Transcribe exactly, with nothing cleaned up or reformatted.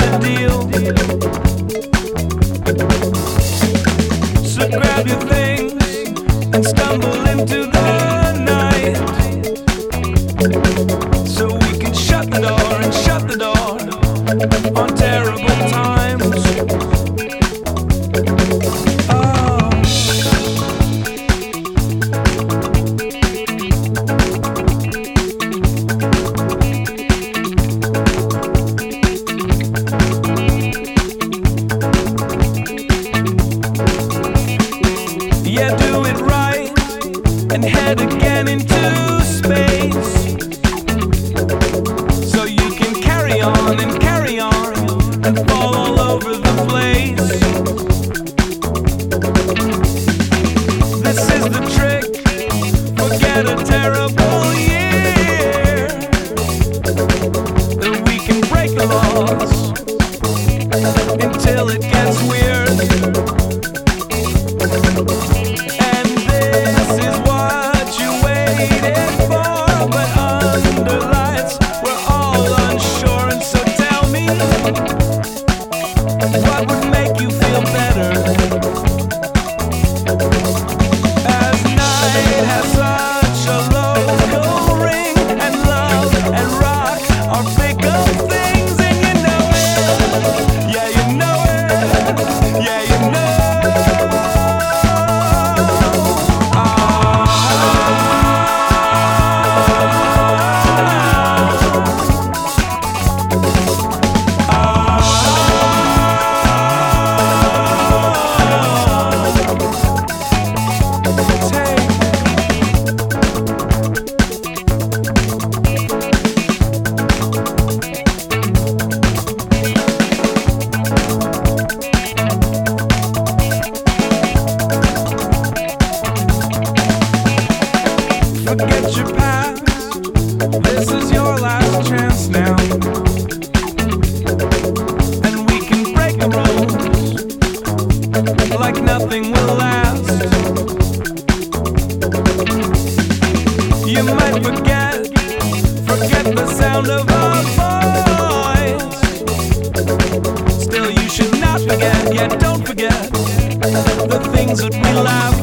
the deal. So grab your things and stumble into the night, so we can shut the door and shut the door on terrible times. Oh. Yeah, do it right and head again into space, so you can carry on and carry on and fall all over the place. This is the trick, forget a terrible year, then we can break the laws until it gets weird. And this is what you waited for, but under lights we're all unsure. And so tell me, what would make you feel better? As night has such a local ring, and love and rock are bigger things, and you know it. Yeah, you know it. Yeah, you know it. Forget your past, this is your last chance now, and we can break the rules like nothing will last. You might forget, forget the sound of our voice. Still you should not forget, yet don't forget the things that we laugh